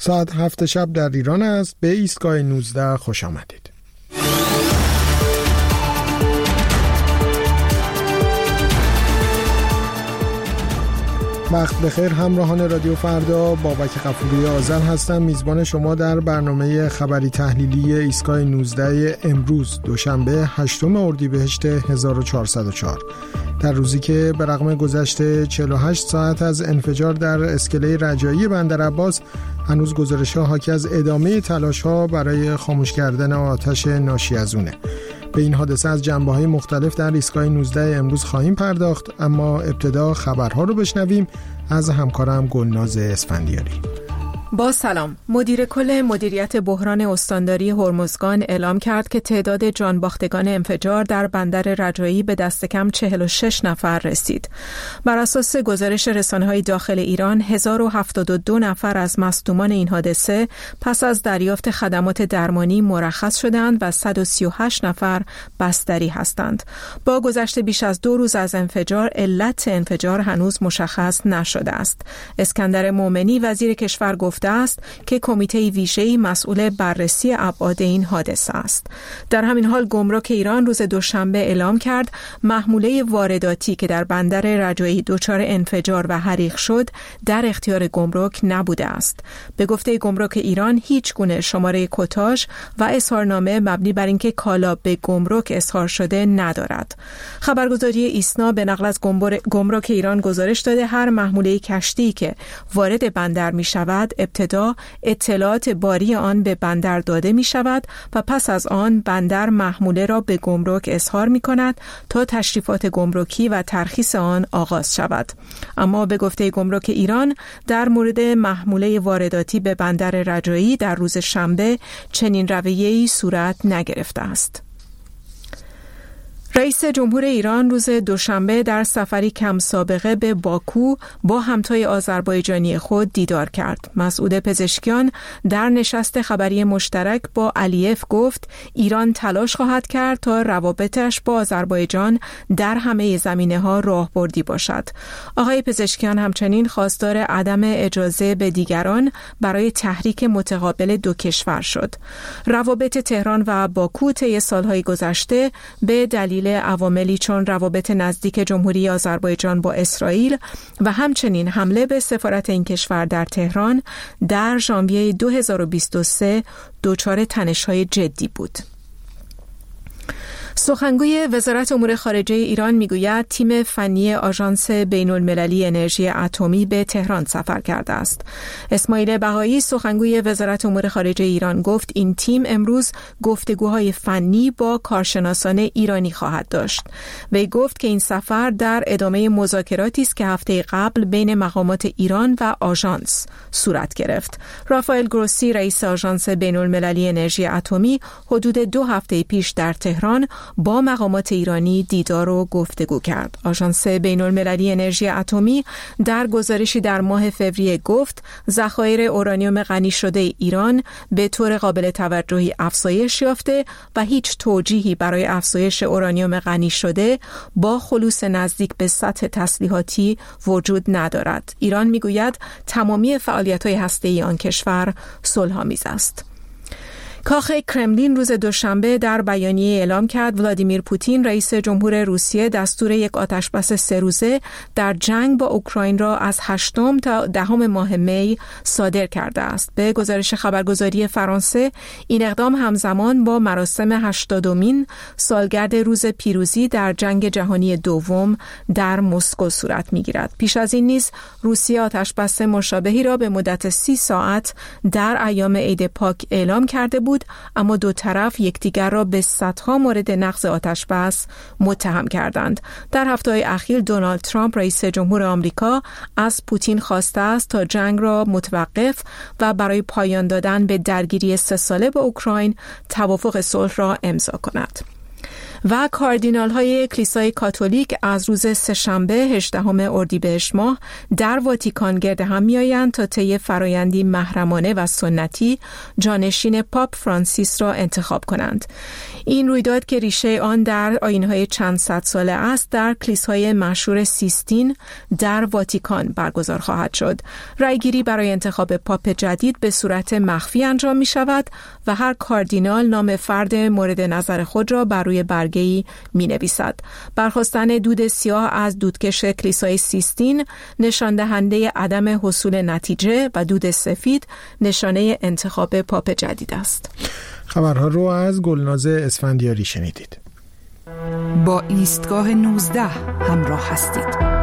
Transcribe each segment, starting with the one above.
ساعت 7 شب در ایران است. به ایستگاه 19 خوش آمدید. وقت بخیر همراهان رادیو فردا، بابک غفوری آذر هستم، میزبان شما در برنامه خبری تحلیلی ایستگاه 19 امروز دوشنبه 8 اردیبهشت 1404. در روزی که به رغم گذشت 48 ساعت از انفجار در اسکله رجایی بندرعباس، هنوز گزارش‌ها حاکی از ادامه تلاش‌ها برای خاموش کردن آتش ناشی از اونه. به این حادثه از جنبه‌های مختلف در ایستگاه 19 امروز خواهیم پرداخت، اما ابتدا خبرها رو بشنویم از همکارم گلناز اسفندیاری. با سلام. مدیر کل مدیریت بحران استانداری هرمزگان اعلام کرد که تعداد جانباختگان انفجار در بندر رجایی به دست کم 46 نفر رسید. بر اساس گزارش رسانه‌های داخل ایران، 1072 نفر از مصدومان این حادثه پس از دریافت خدمات درمانی مرخص شدند و 138 نفر بستری هستند. با گذشت بیش از 2 روز از انفجار، علت انفجار هنوز مشخص نشده است. اسکندر مومنی وزیر کشور گفته است که کمیته ویژه‌ای مسئول بررسی ابعاد این حادثه است. در همین حال گمرک ایران روز دوشنبه اعلام کرد محموله وارداتی که در بندر رجایی دچار انفجار و حریق شد در اختیار گمرک نبوده است. به گفته گمرک ایران هیچ گونه شماره کتاژ و اظهارنامه مبنی بر اینکه کالا به گمرک اظهار شده ندارد. خبرگزاری ایسنا به نقل از گمرک ایران گزارش داده هر محموله کشتی که وارد بندر می شود ابتدا اطلاعات باری آن به بندر داده می شود و پس از آن بندر محموله را به گمرک اظهار می کند تا تشریفات گمرکی و ترخیص آن آغاز شود. اما به گفته گمرک ایران در مورد محموله وارداتی به بندر رجایی در روز شنبه چنین رویه‌ای صورت نگرفته است. رئیس جمهور ایران روز دوشنبه در سفری کم سابقه به باکو با همتای آذربایجانی خود دیدار کرد. مسعود پزشکیان در نشست خبری مشترک با علیف گفت ایران تلاش خواهد کرد تا روابطش با آذربایجان در همه زمینه‌ها راهبردی باشد. آقای پزشکیان همچنین خواستار عدم اجازه به دیگران برای تحریک متقابل دو کشور شد. روابط تهران و باکو طی سالهای گذشته به دلیل عواملی چون روابط نزدیک جمهوری آذربایجان با اسرائیل و همچنین حمله به سفارت این کشور در تهران در ژانویه 2023 دچار تنش‌های جدی بود. سخنگوی وزارت امور خارجه ایران میگوید تیم فنی آژانس بین‌المللی انرژی اتمی به تهران سفر کرده است. اسماعیل بهایی سخنگوی وزارت امور خارجه ایران گفت این تیم امروز گفتگوهای فنی با کارشناسان ایرانی خواهد داشت. وی گفت که این سفر در ادامه مذاکراتی است که هفته قبل بین مقامات ایران و آژانس صورت گرفت. رافائل گروسی رئیس آژانس بین‌المللی انرژی اتمی حدود 2 هفته پیش در تهران با مقامات ایرانی دیدار و گفتگو کرد. آژانس بین‌المللی انرژی اتمی در گزارشی در ماه فوریه گفت ذخایر اورانیوم غنی شده ایران به طور قابل توجهی افزایش یافته و هیچ توجیهی برای افزایش اورانیوم غنی شده با خلوص نزدیک به سطح تسلیحاتی وجود ندارد. ایران میگوید تمامی فعالیت‌های هسته‌ای آن کشور صلح‌آمیز است. کاخ کرملین روز دوشنبه در بیانیه اعلام کرد ولادیمیر پوتین رئیس جمهور روسیه دستور یک آتشبس 3 روزه در جنگ با اوکراین را از 8 تا 10 ماه می صادر کرده است. به گزارش خبرگزاری فرانسه این اقدام همزمان با مراسم 80مین سالگرد روز پیروزی در جنگ جهانی دوم در مسکو صورت می‌گیرد. پیش از این نیز روسیه آتشبس مشابهی را به مدت 30 ساعت در ایام عید پاک اعلام کرده بود، اما دو طرف یکدیگر را به صدها مورد نقض آتشبس متهم کردند. در هفته‌های اخیر دونالد ترامپ رئیس جمهور آمریکا از پوتین خواسته است تا جنگ را متوقف و برای پایان دادن به درگیری 3 ساله با اوکراین توافق صلح را امضا کند. و کاردینال های کلیسای کاتولیک از روز سه‌شنبه 18 اردیبهشت ماه در واتیکان گرد هم می‌آیند تا طی فرایندی محرمانه و سنتی جانشین پاپ فرانسیس را انتخاب کنند. این رویداد که ریشه آن در آیین‌های چند صد ساله است، در کلیسای مشهور سیستین در واتیکان برگزار خواهد شد. رأیگیری برای انتخاب پاپ جدید به صورت مخفی انجام می‌شود و هر کاردینال نام فرد مورد نظر خود را بر روی برگه‌ای می‌نویسد. برخاستن دود سیاه از دودکش کلیسای سیستین نشان دهنده عدم حصول نتیجه و دود سفید نشانه انتخاب پاپ جدید است. خبرها رو از گلناز اسفندیاری شنیدید. با ایستگاه 19 همراه هستید.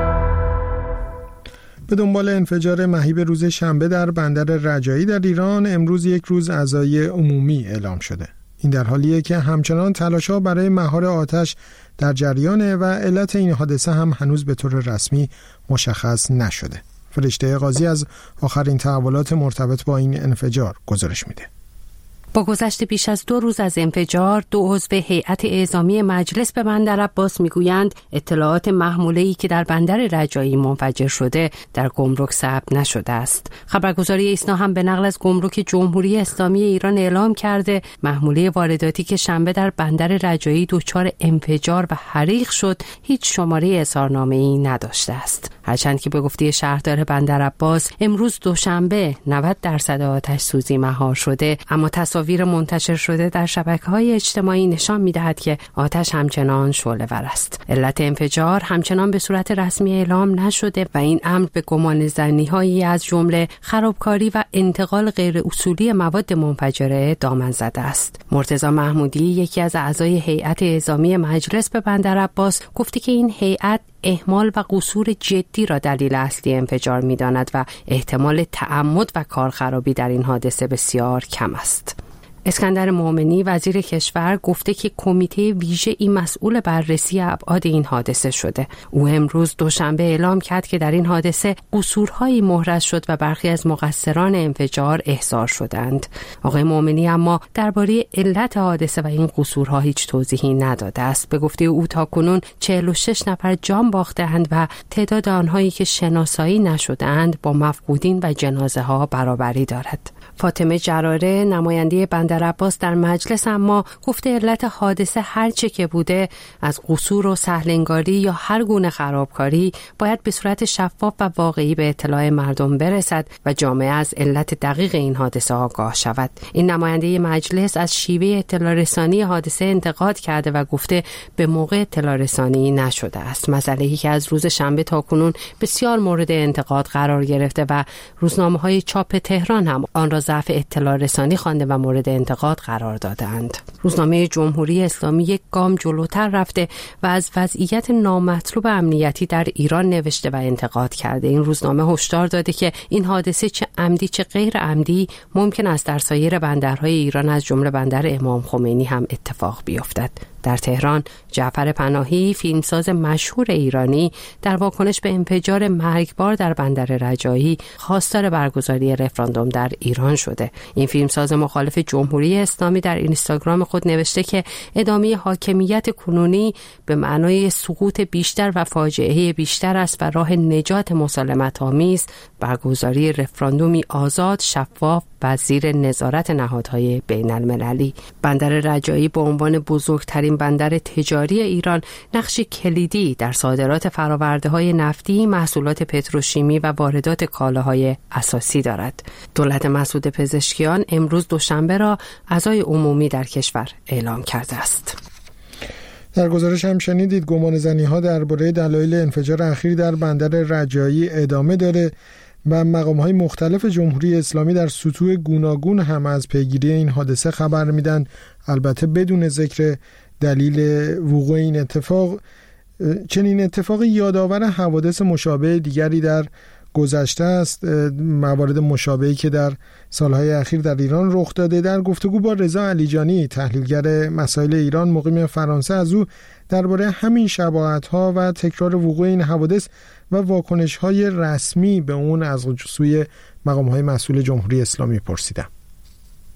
به دنبال انفجار مهیب روز شنبه در بندر رجایی در ایران، امروز یک روز عزای عمومی اعلام شده. این در حالیه که همچنان تلاش‌ها برای مهار آتش در جریانه و علت این حادثه هم هنوز به طور رسمی مشخص نشده. فرشته قاضی از آخرین تحولات مرتبط با این انفجار گزارش میده. با گذشت بیش از 2 روز از انفجار، 2 عضو هیئت اعزامی مجلس به بندر عباس میگویند اطلاعات محموله‌ای که در بندر رجایی منفجر شده در گمرک ثبت نشده است. خبرگزاری ایسنا هم به نقل از گمرک جمهوری اسلامی ایران اعلام کرده محموله وارداتی که شنبه در بندر رجایی دچار انفجار و حریق شد هیچ شماره اظهارنامه‌ای نداشته است. هرچند که به گفته شهردار بندر عباس امروز دوشنبه 90% آتش سوزی مهار شده، اما تصاویر منتشر شده در شبکه‌های اجتماعی نشان می‌دهد که آتش همچنان شعله‌ور است. علت انفجار همچنان به صورت رسمی اعلام نشده و این امر به گمانه‌زنی‌هایی از جمله خرابکاری و انتقال غیر اصولی مواد منفجره دامن زده است. مرتضی محمودی، یکی از اعضای هیئت اعزامی مجلس به بندر عباس، گفته که این هیئت اهمال و قصور جدی را دلیل اصلی انفجار می‌داند و احتمال تعمد و کارخرابی در این حادثه بسیار کم است. اسکندر مومنی، وزیر کشور، گفته که کمیته ویژه‌ای مسئول بررسی ابعاد این حادثه شده. او امروز دوشنبه اعلام کرد که در این حادثه قصورهایی محرز شد و برخی از مقصران انفجار احضار شدند. آقای مومنی اما درباره علت حادثه و این قصورها هیچ توضیحی نداده است. به گفته او تاکنون 46 نفر جان باخته‌اند و تعداد آنهایی که شناسایی نشده‌اند با مفقودین و جنازه ها برابری دارد. فاطمه جراره، نماینده بندر عباس در مجلس، اما گفته علت حادثه هر چه که بوده، از قصور و سهلنگاری یا هر گونه خرابکاری، باید به صورت شفاف و واقعی به اطلاع مردم برسد و جامعه از علت دقیق این حادثه آگاه شود. این نماینده مجلس از شیوه اطلاع رسانی حادثه انتقاد کرده و گفته به موقع اطلاع رسانی نشده است. مسئله‌ای که از روز شنبه تا کنون بسیار مورد انتقاد قرار گرفته و روزنامه‌های چاپ تهران هم آن را ضعف اطلاع رسانی خوانده و مورد انتقاد قرار دادند. روزنامه جمهوری اسلامی یک گام جلوتر رفته و از وضعیت نامطلوب امنیتی در ایران نوشته و انتقاد کرده. این روزنامه هشدار داده که این حادثه چه عمدی چه غیر عمدی ممکن است در سایر بندرهای ایران از جمله بندر امام خمینی هم اتفاق بیفتد. در تهران، جعفر پناهی، فیلمساز مشهور ایرانی، در واکنش به انفجار مرگبار در بندر رجایی خواستار برگزاری رفراندوم در ایران شده. این فیلمساز مخالف جمهوری اسلامی در اینستاگرام خود نوشته که ادامه حاکمیت کنونی به معنای سقوط بیشتر و فاجعه بیشتر است و راه نجات مسالمت‌آمیز برگزاری رفراندومی آزاد، شفاف و زیر نظارت نهادهای بین المللی. بندر رجایی به عنوان بزرگترین بندر تجاری ایران نقش کلیدی در صادرات فرآورده‌های نفتی، محصولات پتروشیمی و واردات کالاهای اساسی دارد. دولت مسعود پزشکیان امروز دوشنبه را عزای عمومی در کشور اعلام کرده است. در گزارش هم شنیدید گمانه‌زنی‌ها درباره دلایل انفجار اخیر در بندر رجایی ادامه داره و مقام‌های مختلف جمهوری اسلامی در سطوح گوناگون هم از پیگیری این حادثه خبر میدن، البته بدون ذکر دلیل وقوع این اتفاق. چنین اتفاقی یادآور حوادث مشابه دیگری در گذشته است، موارد مشابهی که در سالهای اخیر در ایران رخ داده. در گفتگو با رضا علیجانی، تحلیلگر مسائل ایران مقیم فرانسه، از او درباره همین شباهت‌ها و تکرار وقوع این حوادث و واکنش‌های رسمی به اون از سوی مقام‌های مسئول جمهوری اسلامی پرسیدم.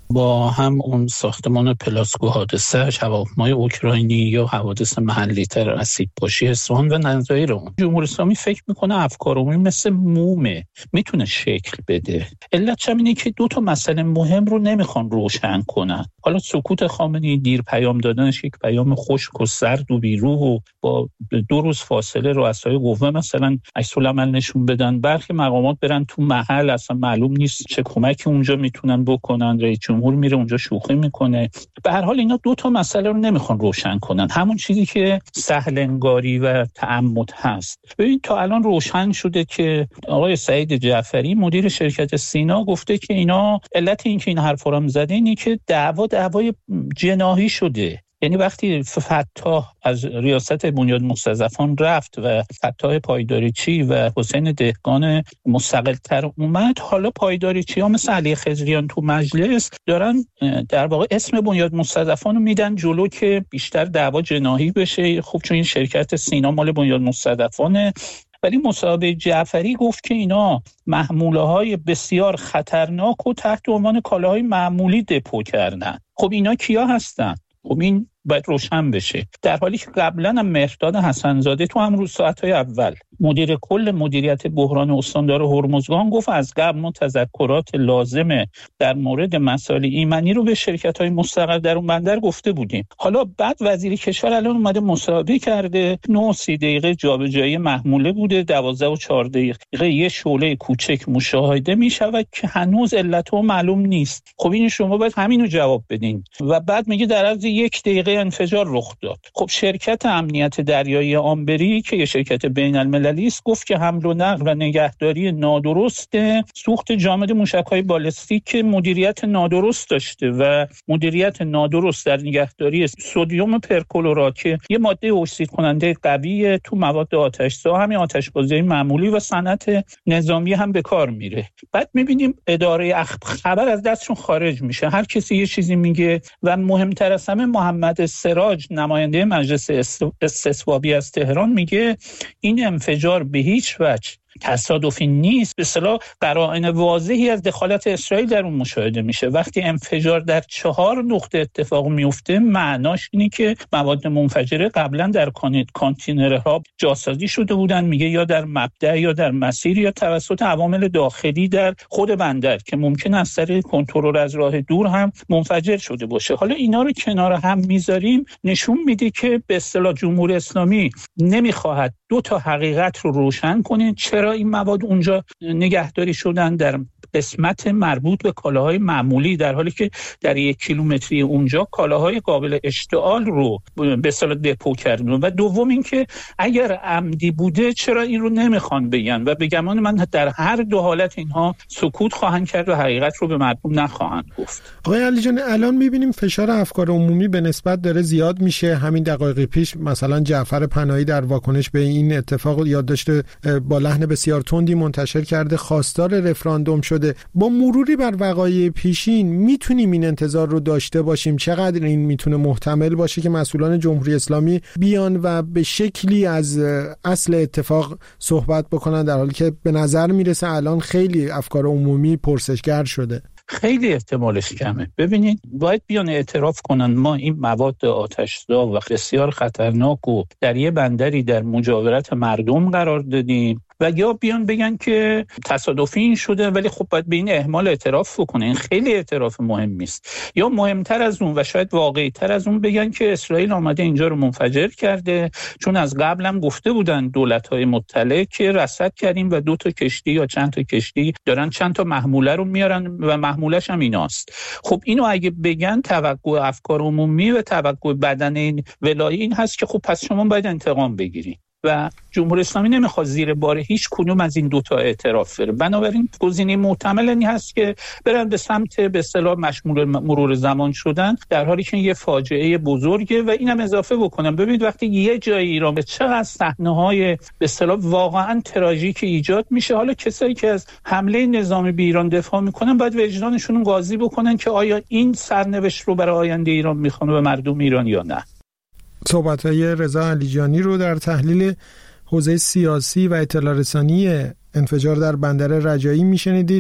با هم اون ساختمان پلاسکو حادثه‌اش، هواپیمای اوکراینی یا حوادث محلی تر اسیدپاشی اصفهان و نظایر اون، جمهوری اسلامی فکر میکنه افکار عمومی مثل مومه، میتونه شکل بده. علتش اینه که دو تا مسئله مهم رو نمیخوان روشن کنن. حالا سکوت خامنه‌ای، دیر پیام دادنش، یک پیام خشک و سرد و بیروح و با 2 روز فاصله رؤسای قوه مثلا عکس العمل نشون بدن، برخی مقامات برن تو محل، اصلا معلوم نیست چه کمکی اونجا میتونن بکنن، رئیس جمهور میره اونجا شوخی میکنه. به هر حال اینا 2 تا مسئله رو نمیخوان روشن کنن، همون چیزی که سهل انگاری و تعمد هست. ببین تا الان روشن شده که آقای سعید جعفری مدیر شرکت سینا گفته که اینا علت این که این حرفا رو زده اینه که دعوای جناحی شده. یعنی وقتی فتاح از ریاست بنیاد مستضعفان رفت و فتاح پایداریچی و حسین دهقان مستقل‌تر اومد، حالا پایداریچی ها مثل علی خضریان تو مجلس دارن در واقع اسم بنیاد مستضعفان رو میدن جلو که بیشتر دعوا جناحی بشه. خب چون این شرکت سینا مال بنیاد مستضعفانه. ولی مصعب جعفری گفت که اینا محموله‌های بسیار خطرناک و تحت عنوان کالاهای معمولی دپو کردن. خب اینا کیا هستن؟ خب این باید روشن بشه. در حالی که قبلا هم مهرداد حسن‌زاده تو همون ساعت‌های اول مدیر کل مدیریت بحران استاندار هرمزگان گفت از قبل ما تذکرات لازمه در مورد مسائل ایمنی رو به شرکت‌های مستقل در اون بندر گفته بودیم. حالا بعد وزیر کشور الان اومده مصاحبه کرده، 9-30 دقیقه جابجایی محموله بوده، 12 و 4 دقیقه یه شعله کوچک مشاهده میشود که هنوز علت و معلوم نیست. خب این شما باید همینو جواب بدین. و بعد میگه در عرض 1 دقیقه انفجار رخ داد. خب شرکت امنیت دریایی آمبری که یه شرکت بین‌المللی است گفت که حمل و نقل و نگهداری نادرست سوخت جامد موشک‌های بالستیک که مدیریت نادرست داشته و مدیریت نادرست در نگهداری سدیم پرکلورات که یه ماده اکسید کننده قویه تو مواد آتش‌زا، همین آتش‌بازی معمولی و صنعت نظامی هم به کار میره. بعد می‌بینیم اداره خبر از دستشون خارج میشه، هر کسی یه چیزی میگه و مهمتر از همه محمد سراج نماینده مجلس استصوابی از تهران میگه این انفجار به هیچ وجه تصادفی نیست، به اصطلاح قرائن واضحی از دخالت اسرائیل در اون مشاهده میشه. وقتی انفجار در 4 نقطه اتفاق میفته معناش اینه که مواد منفجره قبلا در کانتینرها جاسازی شده بودن، میگه یا در مبدأ یا در مسیر یا توسط عوامل داخلی در خود بندر که ممکن است از طریق کنترل از راه دور هم منفجر شده باشه. حالا اینا رو کنار هم میذاریم، نشون میده که به اصطلاح جمهوری اسلامی نمیخواهد 2 تا حقیقت رو روشن کنه. چرا این مواد اونجا نگهداری شدن در قسمت مربوط به کالاهای معمولی، در حالی که در 1 کیلومتری اونجا کالاهای قابل اشتعال رو به اصطلاح دپو کردن. و دوم این که اگر عمدی بوده چرا این رو نمیخوان بگن و به گمان من در هر 2 حالت اینها سکوت خواهند کرد و حقیقت رو به مردم نخواهند گفت. آقای علی جان، الان میبینیم فشار افکار عمومی به نسبت داره زیاد میشه. همین دقایق پیش مثلا جعفر پناهی در واکنش به این اتفاق یادداشت با لحن بسیار تندی منتشر کرده، خواستار رفراندوم شده. با مروری بر وقایع پیشین میتونیم این انتظار رو داشته باشیم؟ چقدر این میتونه محتمل باشه که مسئولان جمهوری اسلامی بیان و به شکلی از اصل اتفاق صحبت بکنن، در حالی که به نظر میرسه الان خیلی افکار عمومی پرسشگر شده؟ خیلی احتمالش کمه. ببینید باید بیان اعتراف کنن ما این مواد آتش‌زا و بسیار خطرناک و در یه بندری در مجاورت مردم قرار دادیم، و یا بیان بگن که تصادفی این شده، ولی خب باید به این اهمال اعتراف بکنه. این خیلی اعتراف مهمی است. یا مهمتر از اون و شاید واقعی‌تر از اون بگن که اسرائیل آمده اینجا رو منفجر کرده، چون از قبل هم گفته بودن دولت‌های مطلع که رصد کردیم و 2 تا کشتی یا چند تا کشتی دارن چند تا محموله رو میارن و محموله‌ش هم ایناست. خب اینو اگه بگن توقع افکار عمومی و توقع بدن این ولایی این هست که خب پس شما باید انتقام بگیرید و جمهوری اسلامی نمیخواد زیر بار هیچ کدوم از این 2 تا اعتراف بره. بنابراین گزینه محتمل این هست که برن به سمت به اصطلاح مشمول مرور زمان شدن، در حالی که یه فاجعه بزرگه. و اینم اضافه بکنم، ببینید وقتی یه جای ایران به چقدر صحنه‌های به اصطلاح واقعا تراژیک ایجاد میشه، حالا کسایی که از حمله نظامی به ایران دفاع میکنن باید وجدانشون قاضی بکنن که آیا این سرنوشت رو برای آینده ایران میخوان و مردم ایران یا نه. صحبت‌های رضا علیجانی رو در تحلیل حوزه سیاسی و اطلاع رسانی انفجار در بندر رجایی میشنیدید.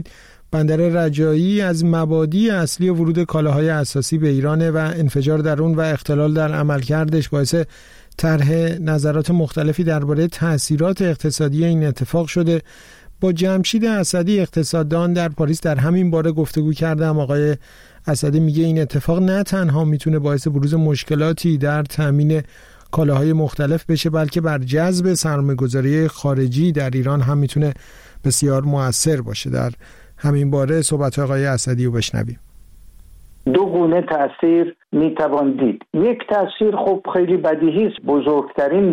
بندر رجایی از مبادی اصلی ورود کالاهای اساسی به ایران و انفجار در اون و اختلال در عملکردش باعث طرح نظرات مختلفی درباره تأثیرات اقتصادی این اتفاق شده. با جمشید اسدی اقتصاددان در پاریس در همین باره گفتگو کردم. آقای اسدی میگه این اتفاق نه تنها میتونه باعث بروز مشکلاتی در تامین کالاهای مختلف بشه، بلکه بر جذب سرمایه‌گذاری خارجی در ایران هم میتونه بسیار مؤثر باشه. در همین باره صحبت آقای اسدی رو بشنویم. دو گونه تأثیر میتوان دید. یک تأثیر خب خیلی بدیهی است. بزرگترین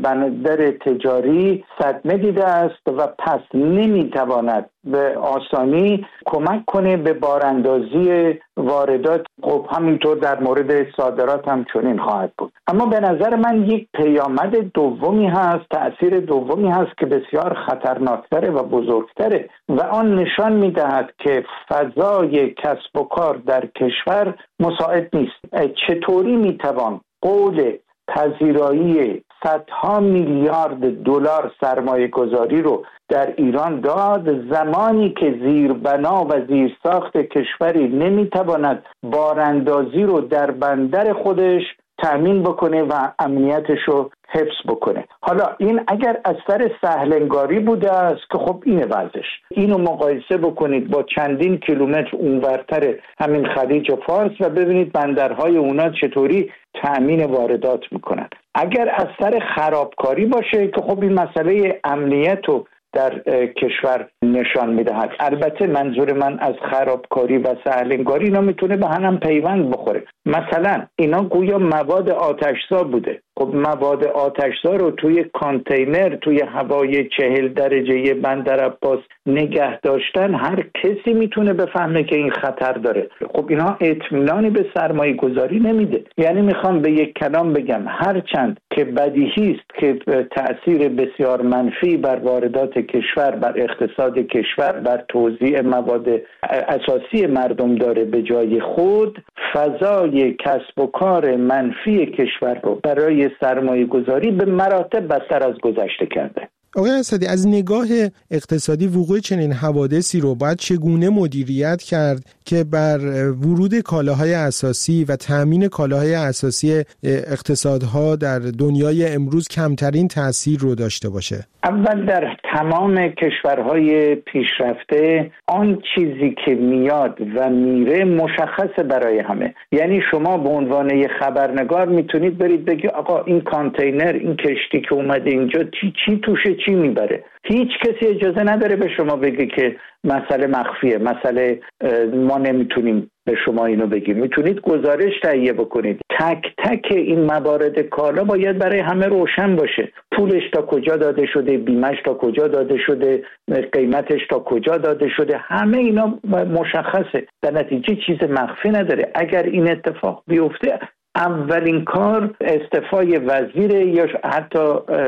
بندر تجاری صدمه دیده است و پس نمیتواند به آسانی کمک کنه به باراندازی واردات. خب همینطور در مورد صادرات هم چنین خواهد بود. اما به نظر من یک پیامد دومی هست، تأثیر دومی هست که بسیار خطرناکتره و بزرگتره و آن نشان میدهد که فضای کسب و کار در کشور مساعد نیست. چطوری میتوان قول پذیرایی صدها میلیارد دلار سرمایه گذاری رو در ایران داد زمانی که زیربنا و زیرساخت کشوری نمیتواند باراندازی رو در بندر خودش تأمین بکنه و امنیتش رو حفظ بکنه؟ حالا این اگر از سر سهلنگاری بوده است که خب اینه وضعش. اینو مقایسه بکنید با چندین کیلومتر اونورتر همین خلیج فارس و ببینید بندرهای اونا چطوری تأمین واردات میکنن. اگر از سر خرابکاری باشه که خب این مسئله امنیت رو در کشور نشان میدهد. البته منظور من از خرابکاری و سهلنگاری اینا میتونه به هم پیوند بخوره. مثلا اینا گویا مواد آتشزا بوده. خب مواد آتشزا رو توی کانتینر توی هوای 40 درجه بندر عباس نگه داشتن هر کسی میتونه بفهمه که این خطر داره. خب اینا اطمینانی به سرمایه گذاری نمیده. یعنی میخوام به یک کلام بگم هرچند که بدیهی است که تأثیر بسیار منفی بر واردات کشور، بر اقتصاد کشور، بر توزیع مواد اساسی مردم داره، به جای خود فضای کسب و کار منفی کشور رو برای سرمایه گذاری به مراتب بدتر از گذشته کرده. آقای اسدی، از نگاه اقتصادی وقوع چنین حوادثی رو باید چگونه مدیریت کرد که بر ورود کالاهای اساسی و تامین کالاهای اساسی اقتصادها در دنیای امروز کمترین تأثیر رو داشته باشه؟ اول در تمام کشورهای پیشرفته آن چیزی که میاد و میره مشخصه برای همه. یعنی شما به عنوان یه خبرنگار میتونید برید بگی آقا این کانتینر، این کشتی که اومده اینجا چی توشه، چی میبره. هیچ کسی اجازه نداره به شما بگه که مسئله مخفیه، مسئله ما نمیتونیم به شما اینو بگیم. میتونید گزارش تهیه بکنید. تک تک این موارد کالا باید برای همه روشن باشه. پولش تا کجا داده شده، بیمش تا کجا داده شده، قیمتش تا کجا داده شده، همه اینا مشخصه. در نتیجه چیز مخفی نداره. اگر این اتفاق بیفته اولین کار استعفای وزیر یا حتی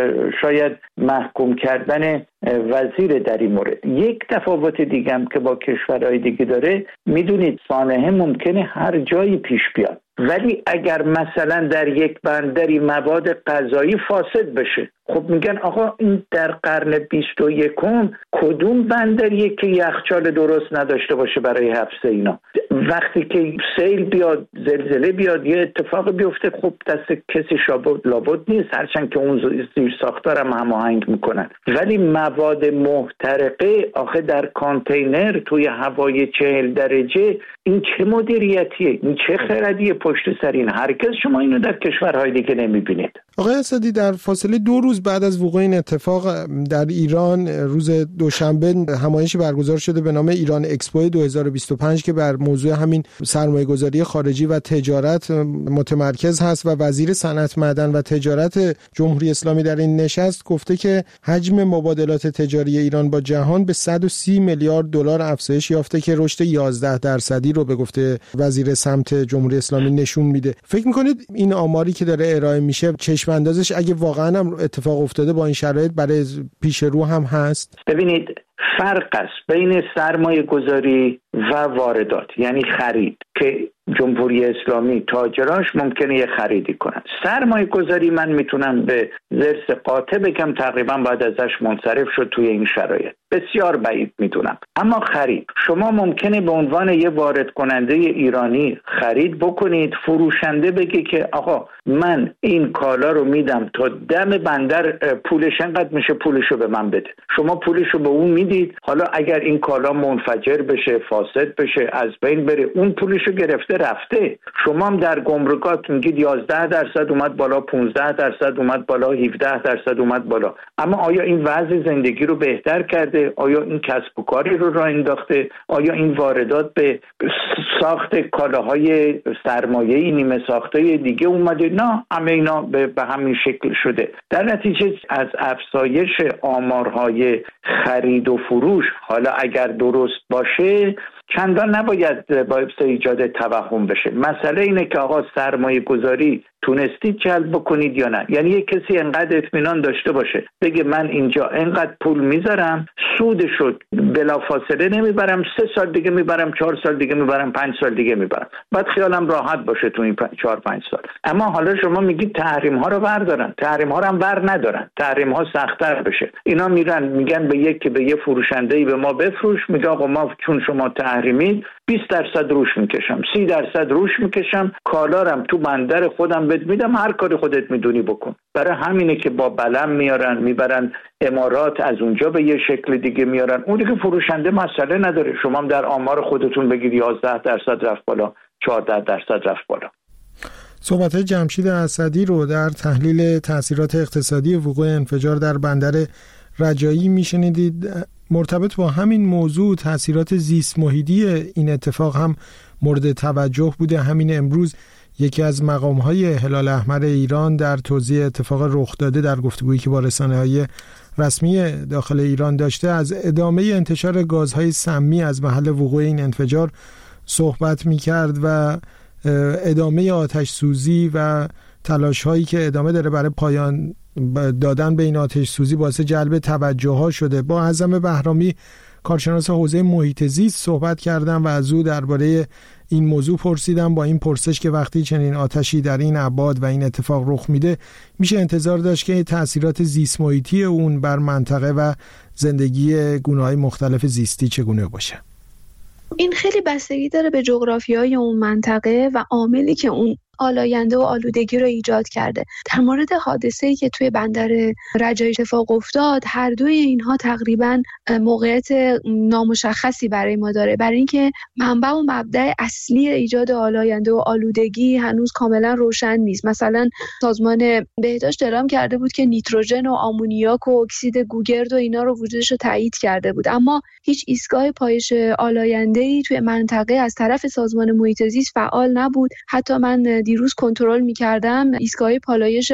شاید محکوم کردن وزیر در این مورد. یک تفاوت دیگه هم که با کشورهای دیگه داره، میدونید سانحه ممکنه هر جایی پیش بیاد، ولی اگر مثلا در یک بندری مواد غذایی فاسد بشه، خب میگن آقا این در قرن 21 کدوم بندریه که یخچال درست نداشته باشه برای حفظ اینا؟ وقتی که سیل بیاد، زلزله بیاد، یه اتفاق بیفته، خب دست کسی لابد نیست، هرچند که اون زیر ساختار هم هماهنگ میکنن. ولی مواد محترقه آخه در کانتینر توی هوای 40 درجه، این چه مدیریتیه؟ این چه خردیه پشت سر این؟ هرگز شما اینو در کشورهای دیگه نمیبینید. آقای اسدی، در فاصله 2 روز بعد از وقوع این اتفاق در ایران روز دوشنبه همایشی برگزار شده به نام ایران اکسپو 2025 که بر موضوع همین سرمایه‌گذاری خارجی و تجارت متمرکز هست و وزیر صنعت، معدن و تجارت جمهوری اسلامی در این نشست گفته که حجم مبادلات تجاری ایران با جهان به 130 میلیارد دلار افزایش یافته که رشد 11% رو به گفته وزیر سمت جمهوری اسلامی نشون میده. فکر میکنید این آماری که داره ارائه میشه چشم اندازش اگه واقعا هم اتفاق افتاده با این شرایط برای پیش رو هم هست؟ ببینید فرق است بین سرمایه گذاری و واردات، یعنی خرید که جمهوری اسلامی تاجراش ممکنه یه خریدی کنن. سرمایه گذاری من میتونم به ضرس قاطع بگم تقریبا باید ازش منصرف شد توی این شرایط. بسیار بعید میدونم. اما خرید، شما ممکنه به عنوان یه وارد کننده ایرانی خرید بکنید، فروشنده بگه که آقا من این کالا رو میدم تا دم بندر، پولش انقدر میشه، پولشو به من بده. شما پولشو به اون میدید، حالا اگر این کالا منفجر بشه، فاسد بشه، از بین بره، اون پولشو گرفته رفته. شما هم در گمرکات میگید 11% اومد بالا، 15% اومد بالا، 17% اومد بالا. اما آیا این وضع زندگی رو بهتر کرده؟ آیا این کسب و کاری رو راه انداخته؟ آیا این واردات به ساخت کالاهای سرمایه‌ای نیمه ساخته دیگه اومده؟ نه، همه اینا به همین شکل شده. در نتیجه از افزایش آمارهای خرید و فروش، حالا اگر درست باشه، چندان نباید باعث ایجاد توهم بشه. مسئله اینه که آقا سرمایه گذاری تونستید جلب بکنید یا نه. یعنی یک کسی انقدر اطمینان داشته باشه بگه من اینجا انقدر پول میذارم، سودشو بلافاصله نمیبرم، 3 سال دیگه میبرم، 4 سال دیگه میبرم، 5 سال دیگه میبرم، بعد خیالم راحت باشه تو این 4-5 سال. اما حالا شما میگید تحریم ها رو بردارن، تحریم ها رو هم بر ندارن، تحریم ها سخت‌تر بشه. اینا میگن به یه فروشنده‌ای به ما بفروش، میگه آقا ما چون شما تحریمید 20% روش میکشم، 30% روش میکشم، کالارم تو بندر خودم بهت میدم، هر کاری خودت میدونی بکن. برای همینه که با بلم میبرن امارات، از اونجا به یه شکل دیگه میارن. اون دیگه فروشنده مسئله نداره. شما هم در آمار خودتون بگید 11% رفت بالا، 14% رفت بالا. صحبت جمشید اسدی رو در تحلیل تأثیرات اقتصادی وقوع انفجار در بندر رجایی میشنیدید. مرتبط با همین موضوع تأثیرات زیست محیطی این اتفاق هم مورد توجه بوده. همین امروز یکی از مقام‌های هلال احمر ایران در توضیح اتفاق رخ داده در گفتگویی که با رسانه‌های رسمی داخل ایران داشته، از ادامه انتشار گازهای سمی از محل وقوع این انفجار صحبت می‌کرد و ادامه آتش سوزی و تلاش‌هایی که ادامه داره برای پایان دادن به این آتش سوزی باعث جلب توجه‌ها شده. با اعظم بهرامی کارشناس حوزه محیط زیست صحبت کردم و از او درباره این موضوع پرسیدم، با این پرسش که وقتی چنین آتشی در این ابعاد و این اتفاق رخ میده میشه انتظار داشت که تأثیرات زیست محیطی اون بر منطقه و زندگی گونه‌های مختلف زیستی چگونه باشه. این خیلی بستگی داره به جغرافیای اون منطقه و عاملی که اون آلاینده و آلودگی رو ایجاد کرده. در مورد حادثه‌ای که توی بندر رجایی اتفاق افتاد، هر دوی اینها تقریباً موقعیت نامشخصی برای ما داره، برای اینکه منبع و مبدأ اصلی ایجاد آلاینده و آلودگی هنوز کاملا روشن نیست. مثلا سازمان بهداشت اعلام کرده بود که نیتروژن و آمونیاک و اکسید گوگرد و اینا رو وجودش رو تایید کرده بود، اما هیچ ایستگاه پایش آلاینده‌ای توی منطقه از طرف سازمان محیط زیست فعال نبود. حتی من دیروز کنترل می‌کردم ایستگاه پالایش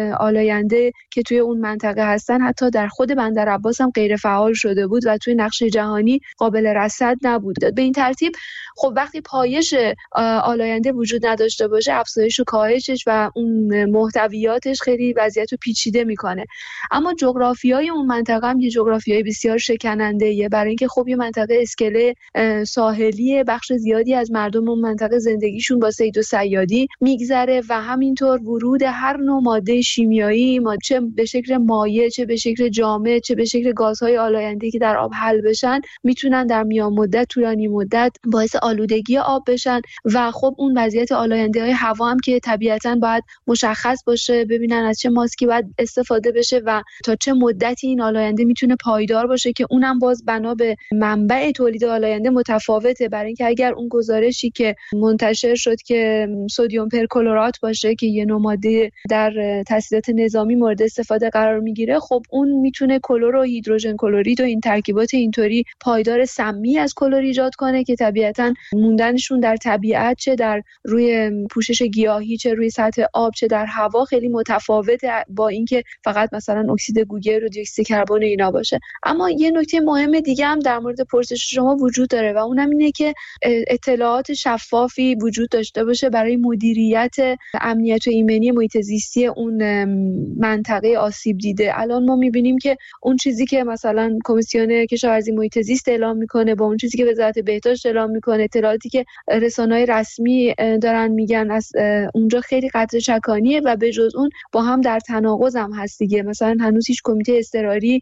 آلاینده که توی اون منطقه هستن حتی در خود بندر عباس هم غیر فعال شده بود و توی نقشه جهانی قابل رصد نبود. به این ترتیب خب وقتی پایش آلاینده وجود نداشته باشه، افزایش و کاهشش و اون محتویاتش خیلی وضعیت رو پیچیده میکنه. اما جغرافیای اون منطقه هم یه جغرافیای بسیار شکننده‌ایه، برای اینکه خب یه منطقه اسکله ساحلیه، بخش زیادی از مردم اون منطقه زندگیشون با صید و صیادی میگذره و همینطور ورود هر نوع ماده شیمیایی، چه به شکل مایع، چه به شکل جامد، چه به شکل گازهای آلاینده‌ای که در آب حل بشن، میتونن در میان مدت، طولانی مدت باعث آلودگی آب بشن و خب اون وضعیت آلاینده‌های هوا هم که طبیعتاً باید مشخص باشه، ببینن از چه ماسکی باید استفاده بشه و تا چه مدتی این آلاینده میتونه پایدار باشه، که اونم باز بنا به منبع تولید آلاینده متفاوته. برای اینکه اگر اون گزارشی که منتشر شد که سدیم پرکلورات باشه که یه نوع ماده در تسهیلات نظامی مورد استفاده قرار میگیره، خب اون میتونه کلور و هیدروژن کلورید و این ترکیبات اینطوری پایدار سمی از کلور ایجاد کنه که طبیعتاً موندنشون در طبیعت، چه در روی پوشش گیاهی، چه روی سطح آب، چه در هوا خیلی متفاوته با اینکه فقط مثلا اکسید گوگرد و دی اکسید کربن اینا باشه. اما یه نکته مهم دیگه هم در مورد پرسش شما وجود داره و اونم اینه که اطلاعات شفافی وجود داشته باشه برای مدیریت مدیریت امنیت و ایمنی محیط زیستی اون منطقه آسیب دیده. الان ما می‌بینیم که اون چیزی که مثلا کمیسیون کشاورزی محیط زیست اعلام میکنه با اون چیزی که وزارت بهداشت اعلام میکنه، اطلاعاتی که رسانه‌های رسمی دارن میگن، از اونجا خیلی قطع شکانیه و به جز اون با هم در تناقض هم هست دیگه. مثلا هنوز هیچ کمیته اضطراری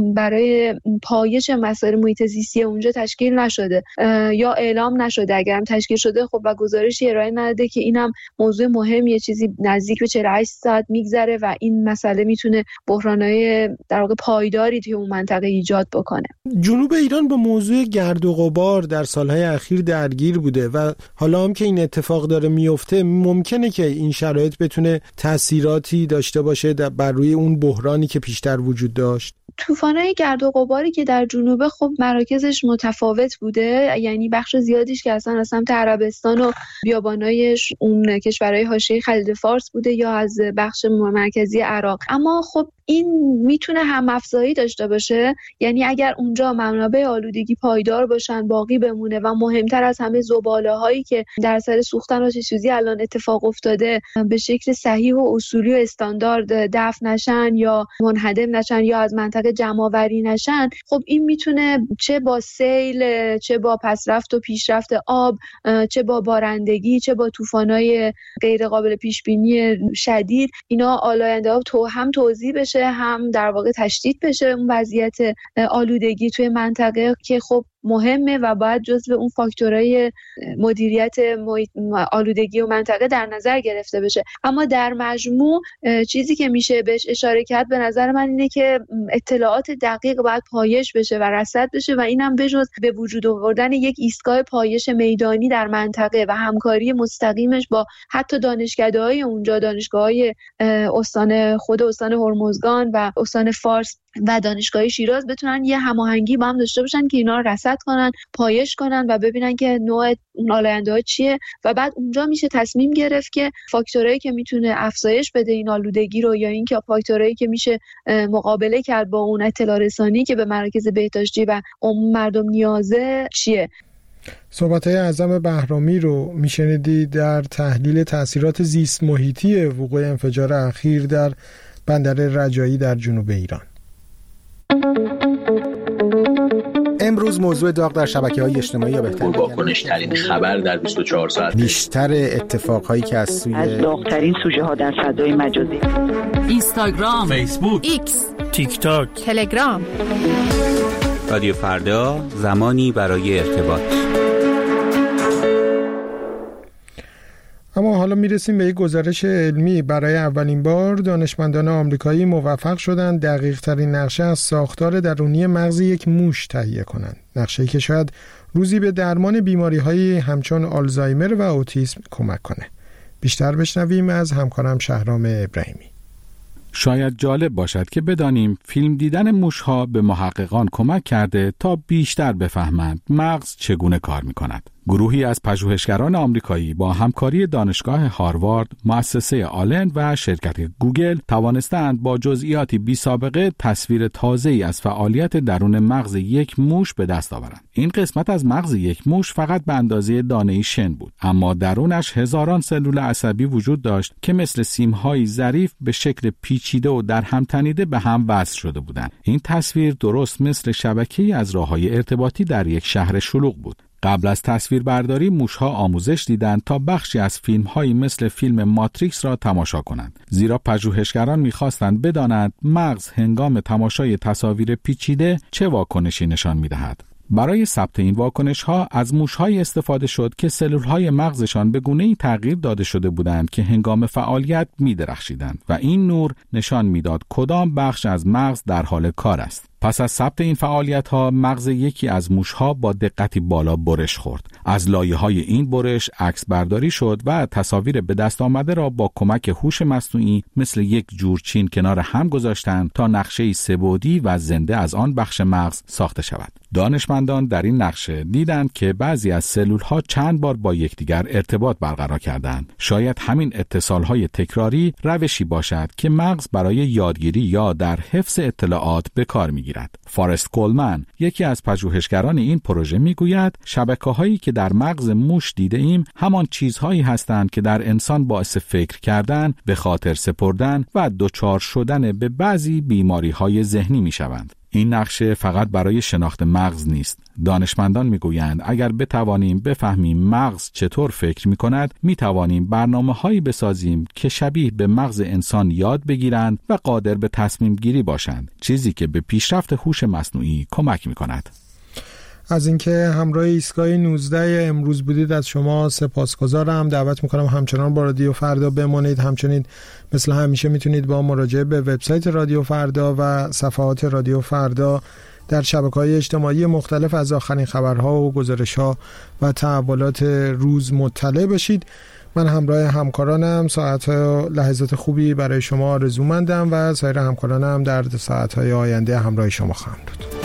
برای پایش مسائل محیط زیستی اونجا تشکیل نشده یا اعلام نشده. اگرم تشکیل شده خب و گزارشی ارائه نداده که اینم موضوع مهمیه، چیزی نزدیک به 48 ساعت میگذره و این مسئله میتونه بحران‌های در واقع پایداری توی اون منطقه ایجاد بکنه. جنوب ایران با موضوع گرد و غبار در سالهای اخیر درگیر بوده و حالا هم که این اتفاق داره میفته ممکنه که این شرایط بتونه تأثیراتی داشته باشه بر روی اون بحرانی که پیشتر وجود داشت. طوفان‌های گرد و غباری که در جنوب خب مراکزش متفاوت بوده، یعنی بخش زیادیش که اصلا از سمت عربستان و بیابانای اون کشورهای حاشیه خلیج فارس بوده یا از بخش مرکزی عراق. اما خب این میتونه هم افزایی داشته باشه، یعنی اگر اونجا منابع آلودگی پایدار باشن، باقی بمونه و مهمتر از همه زباله‌هایی که در اثر سوختن آتش‌سوزی الان اتفاق افتاده به شکل صحیح و اصولی و استاندارد دفن نشن یا منهدم نشن یا از منطقه جمع‌آوری نشن، خب این میتونه چه با سیل، چه با پسرفت و پیشرفت آب، چه با بارندگی، چه با طوفان‌های غیر قابل پیش بینی شدید، اینا آلاینده هم توزیع بشه هم در واقع تشدید بشه اون وضعیت آلودگی توی منطقه که خب مهمه و باید جزو اون فاکتورهای مدیریت آلودگی و منطقه در نظر گرفته بشه. اما در مجموع چیزی که میشه بهش اشاره کرد به نظر من اینه که اطلاعات دقیق باید پایش بشه و رصد بشه و اینم بجز به وجود آوردن یک ایستگاه پایش میدانی در منطقه و همکاری مستقیمش با حتی دانشکده‌های اونجا، دانشگاه‌های استان هرمزگان و استان فارس و دانشگاه شیراز بتونن یه هماهنگی با هم داشته باشن که اینا رو رصد کنن، پایش کنن و ببینن که نوع اون آلاینده‌ها چیه و بعد اونجا میشه تصمیم گرفت که فاکتورایی که میتونه افزایش بده این آلودگی رو یا اینکه فاکتورایی که میشه مقابله کرد با اون اطلاع رسانی که به مراکز بهداشتی و عموم مردم نیازه چیه. صحبت‌های اعظم بهرامی رو میشنیدید در تحلیل تأثیرات زیست محیطی وقوع انفجار اخیر در بندر رجایی در جنوب ایران. امروز موضوع داغ در شبکه‌های اجتماعی یا بهتر واکنش‌ترین خبر در 24 ساعت، بیشتر اتفاقهایی که از داغ‌ترین سوژه‌ها در فضای مجازی، اینستاگرام، فیسبوک، ایکس، تیک تاک، تلگرام. رادیو فردا، زمانی برای ارتباط. اما حالا میرسیم به یک گزارش علمی. برای اولین بار دانشمندان آمریکایی موفق شدند دقیق ترین نقشه از ساختار درونی مغز یک موش تهیه کنند. نقشه‌ای که شاید روزی به درمان بیماری‌های همچون آلزایمر و اوتیسم کمک کنه. بیشتر بشنویم از همکارم شهرام ابراهیمی. شاید جالب باشد که بدانیم فیلم دیدن موش‌ها به محققان کمک کرده تا بیشتر بفهمند مغز چگونه کار می‌کند. گروهی از پژوهشگران آمریکایی با همکاری دانشگاه هاروارد، مؤسسه آلن و شرکت گوگل توانستند با جزئیاتی بی‌سابقه تصویر تازه‌ای از فعالیت درون مغز یک موش به دست آورند. این قسمت از مغز یک موش فقط به اندازه دانه‌ای شن بود، اما درونش هزاران سلول عصبی وجود داشت که مثل سیم‌های ظریف به شکل پیچیده و در هم تنیده به هم وصل شده بودند. این تصویر درست مثل شبکه‌ای از راه‌های ارتباطی در یک شهر شلوغ بود. قبل از تصویربرداری موشها آموزش دیدند تا بخشی از فیلم‌هایی مثل فیلم ماتریکس را تماشا کنند، زیرا پژوهشگران می‌خواستند بدانند مغز هنگام تماشای تصاویر پیچیده چه واکنشی نشان می‌دهد. برای ثبت این واکنش‌ها از موش‌هایی استفاده شد که سلول‌های مغزشان به گونه‌ای تغییر داده شده بودند که هنگام فعالیت می‌درخشیدند و این نور نشان می‌داد کدام بخش از مغز در حال کار است. پس از ثبت این فعالیت‌ها مغز یکی از موش‌ها با دقتی بالا برش خورد. از لایه‌های این برش عکس برداری شد و تصاویر به دست آمده را با کمک هوش مصنوعی مثل یک جورچین کنار هم گذاشتند تا نقشه‌ای سه‌بعدی و زنده از آن بخش مغز ساخته شود. دانشمندان در این نقشه دیدند که بعضی از سلول‌ها چند بار با یکدیگر ارتباط برقرار کردند. شاید همین اتصال‌های تکراری روشی باشد که مغز برای یادگیری یا در حفظ اطلاعات به کار می‌گیرد. بگیرد. فارست کولمن، یکی از پژوهشگران این پروژه، میگوید شبکه‌هایی که در مغز موش دیده ایم همان چیزهایی هستند که در انسان باعث فکر کردن، به خاطر سپردن و دچار شدن به بعضی بیماری‌های ذهنی می‌شوند. این نقشه فقط برای شناخت مغز نیست. دانشمندان میگویند اگر بتوانیم بفهمیم مغز چطور فکر میکند، میتوانیم برنامه‌هایی بسازیم که شبیه به مغز انسان یاد بگیرند و قادر به تصمیم گیری باشند، چیزی که به پیشرفت هوش مصنوعی کمک میکند. از اینکه همراه ایستگاه 19 امروز بودید از شما سپاسگزارم. دعوت میکنم همچنان با رادیو فردا بمانید. همچنین مثل همیشه میتونید با مراجعه به وبسایت رادیو فردا و صفحات رادیو فردا در شبکه‌های اجتماعی مختلف از آخرین خبرها و گزارش‌ها و تحولات روز مطلع بشید. من همراه همکارانم ساعت و لحظات خوبی برای شما آرزومندم و سایر همکارانم در ساعت‌های آینده همراه شما خواهم بود.